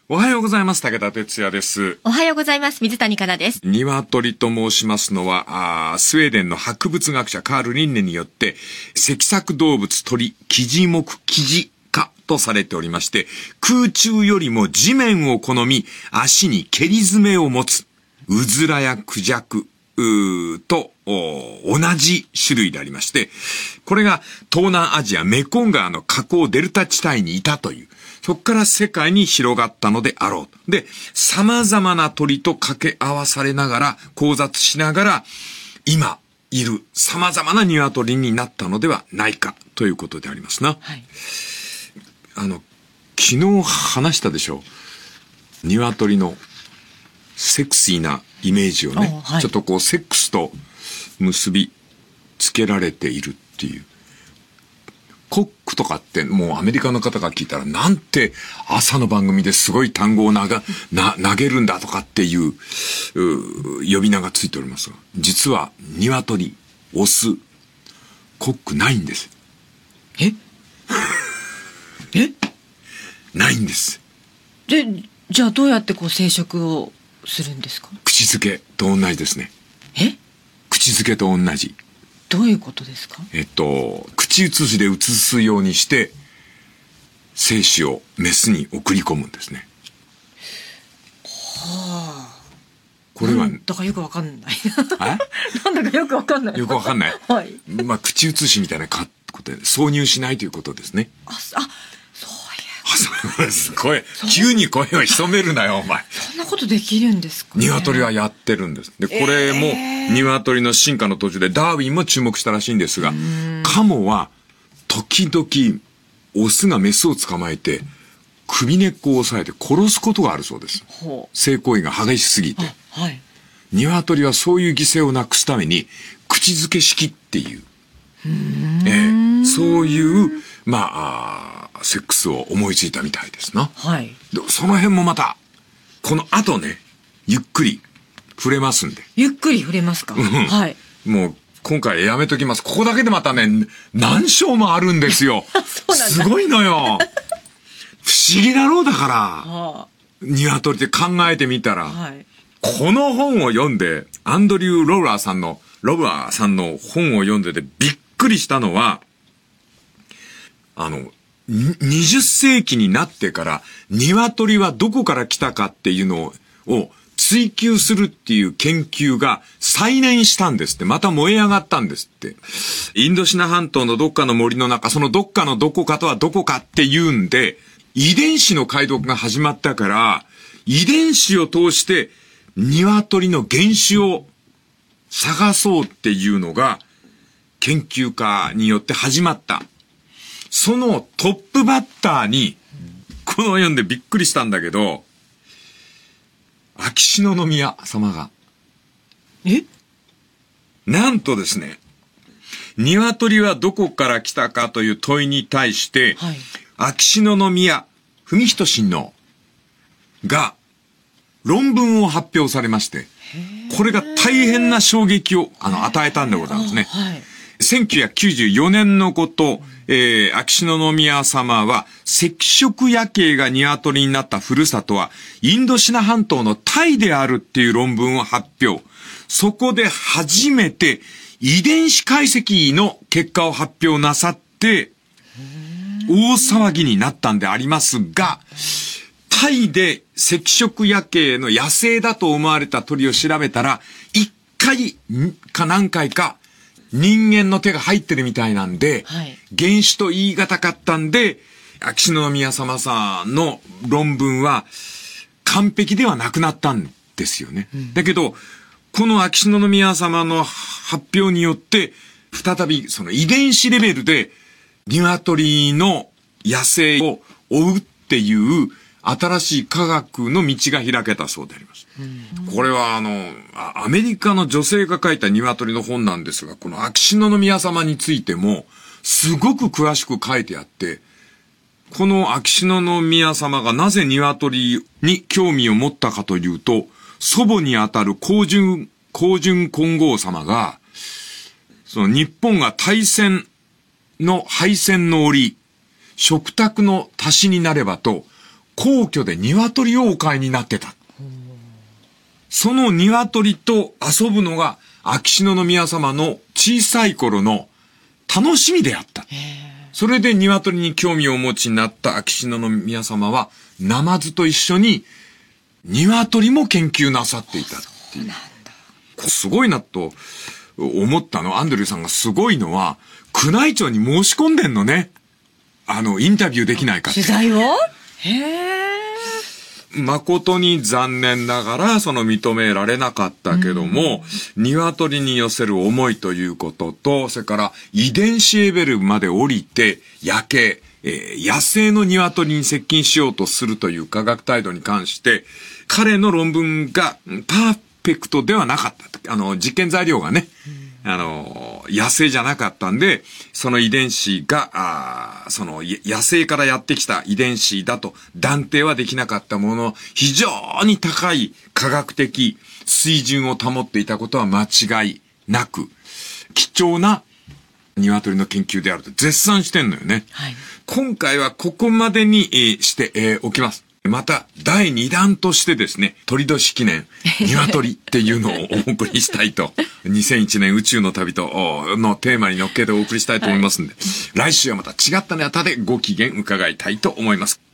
おはようございます。武田哲也です。 おはようございます。水谷香奈です。 鶏と申しますのは、スウェーデンの博物学者カール・リンネによって、脊索動物鳥、キジ目キジ科とされておりまして、空中よりも地面を好み、足に蹴り爪を持つ、うずらやクジャクと同じ種類でありまして、これが東南アジアメコン川の河口デルタ地帯にいたという、そこから世界に広がったのであろう。で、様々な鳥と掛け合わされながら、交雑しながら、今いる様々な鶏になったのではないかということでありますな。はい、昨日話したでしょう。鶏のセクシーなイメージをね、はい、ちょっとこうセックスと結びつけられているっていう。コックとかってもうアメリカの方が聞いたらなんて朝の番組ですごい単語を投げるんだとかっていう呼び名がついておりますが、実は鶏、オス、コックないんです。 えないんです。 じゃあどうやってこう生殖をするんですか？ 口づけと同じですね。口づけと同じ。 どういうことですか？ 口移しで移すようにして精子をメスに送り込むんですね。 はあ。 これはだからよくわかんない。なんだかよくわかんない。 よくわかんない。 はい。 まあ口移しみたいなことで挿入しないということですね。そうです。急に声を潜めるなよ、お前。 そんなことできるんですかね。 鶏はやってるんです。で、これも、鶏の進化の途中でダーウィンも注目したらしいんですが、カモは、時々、オスがメスを捕まえて、首根っこを押さえて殺すことがあるそうです。性行為が激しすぎて。 はい。 鶏はそういう犠牲をなくすために、口づけ式っていう、そういう、セックスを思いついたみたいですな。 はい。 でその辺もまた、この後ね、ゆっくり触れますんで。 ゆっくり触れますか？はい。 もう、今回やめときます。ここだけでまたね、何章もあるんですよ。 そうなんだ。 すごいのよ。不思議だろうだから。鶏って考えてみたら。はい。この本を読んで、アンドリュー・ロブラーさんの本を読んでてびっくりしたのは、20世紀になってから鶏はどこから来たかっていうのを追求するっていう研究が再燃したんですって。また燃え上がったんですって。インドシナ半島のどっかの森の中、そのどっかのどこかとはどこかっていうんで、遺伝子の解読が始まったから、遺伝子を通して鶏の原種を探そうっていうのが研究家によって始まった。そのトップバッターに、この読んでびっくりしたんだけど、秋篠宮様が。なんとですね、鶏はどこから来たかという問いに対して、はい、秋篠宮文仁親王が論文を発表されまして、これが大変な衝撃を与えたんでございますね。1994年のこと、秋篠宮様は赤色夜景が鶏になったふるさとはインドシナ半島のタイであるっていう論文を発表。そこで初めて遺伝子解析の結果を発表なさって大騒ぎになったんでありますが、タイで赤色夜景の野生だと思われた鳥を調べたら1回か何回か人間の手が入ってるみたいなんで、原種と言い難かったんで、秋篠宮様さんの論文は完璧ではなくなったんですよね。だけど、この秋篠宮様の発表によって、再びその遺伝子レベルで鶏の野生を追うっていう新しい科学の道が開けたそうであります。これはアメリカの女性が書いた鶏の本なんですが、この秋篠宮様についてもすごく詳しく書いてあって、この秋篠宮様がなぜ鶏に興味を持ったかというと、祖母にあたる光順皇后様が、その日本が大戦の敗戦の折、食卓の足しになればと、 皇居で鶏をお飼いになってた。その鶏と遊ぶのが秋篠宮様の小さい頃の楽しみであった。それで鶏に興味をお持ちになった秋篠宮様は、ナマズと一緒に鶏も研究なさっていたっていう。すごいなと思ったの。アンドリューさんがすごいのは、宮内庁に申し込んでんのね。インタビューできないかって。 取材を？へー。 誠に残念ながら、認められなかったけども、鶏に寄せる思いということと、それから遺伝子レベルまで降りて、野生の鶏に接近しようとするという科学態度に関して、彼の論文がパーフェクトではなかった。実験材料がね、野生じゃなかったんで、その遺伝子が、野生からやってきた遺伝子だと断定はできなかったものの、非常に高い科学的水準を保っていたことは間違いなく、貴重な鶏の研究であると絶賛してんのよね。 はい、 今回はここまでにしておきます。また第2弾としてですね、鳥年記念鶏っていうのをお送りしたいと2001年宇宙の旅とのテーマに乗っけてお送りしたいと思いますんで、来週はまた違ったネタでご機嫌伺いたいと思います。